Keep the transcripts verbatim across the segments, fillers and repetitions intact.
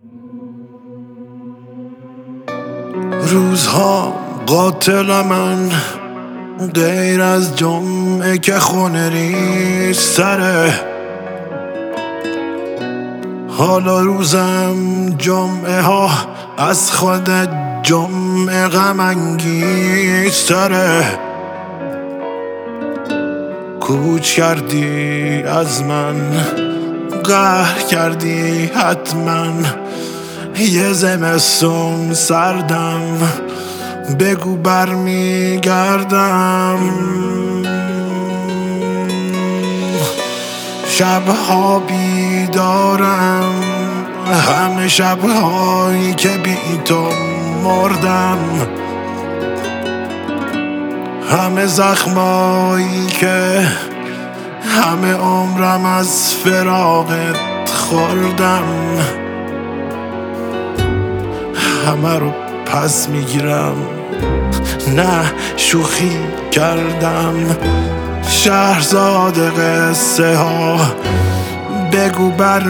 روزها قاتل من غیر از جمعه که خونه ریز سره. حالا روزم جمعه ها از خود جمعه غم انگیز تره. کوچ کردی از من، قهر کردی حتما، یه زمستون سردم، بگو برمیگردم. شبها بیدارم، همه شبهایی که بی تو مردم، همه زخمایی که همه عمرم از فراقت خوردم، همه رو پس میگیرم، نه شوخی کردم. شهرزاد قصه ها بگو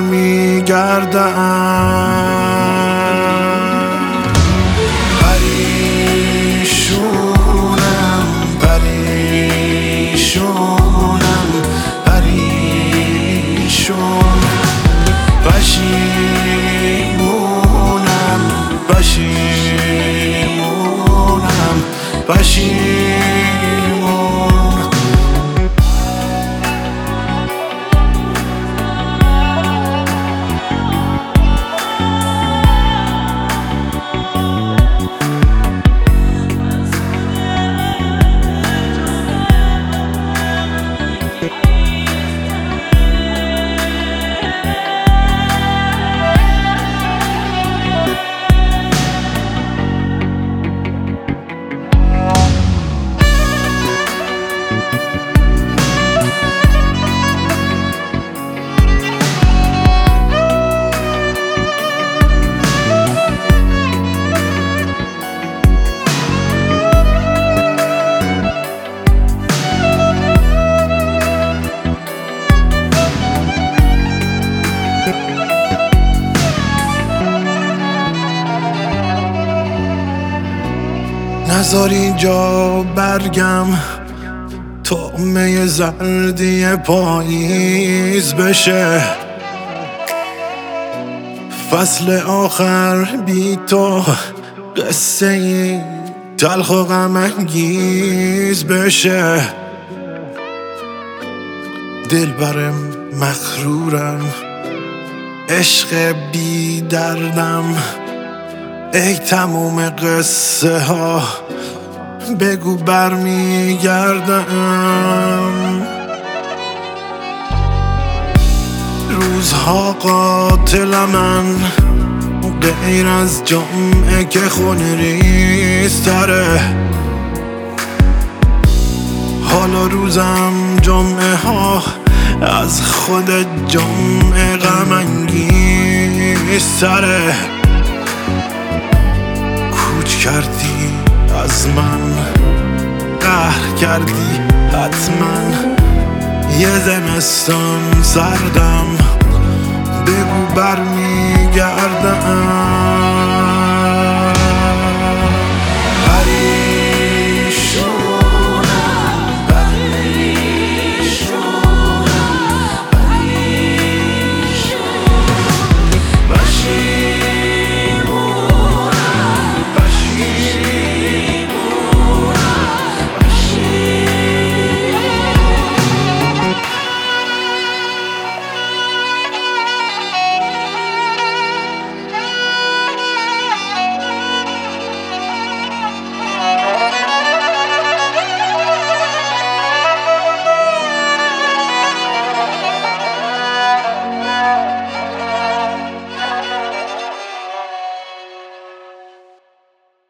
برمیگردم. پریشونم پریشونم پریشون، پشیمونم پشیمونم پشیمون. نذار اینجا برگم طعمه زردی پاییز بشه. فصل آخر بی تو قصه ای تلخ و غم انگیز بشه. دلبرم مغرورم، عشق بی دردم، ای تموم قصه ها بگو برمیگردم. روزها قاتل من غیر از جمعه که خونه ریز تره. حالا روزم جمعه ها از خود جمعه غم انگیز تره. کوچ کردی از من، قهر کردی حتما، یه زمستون سردم، بگو برمی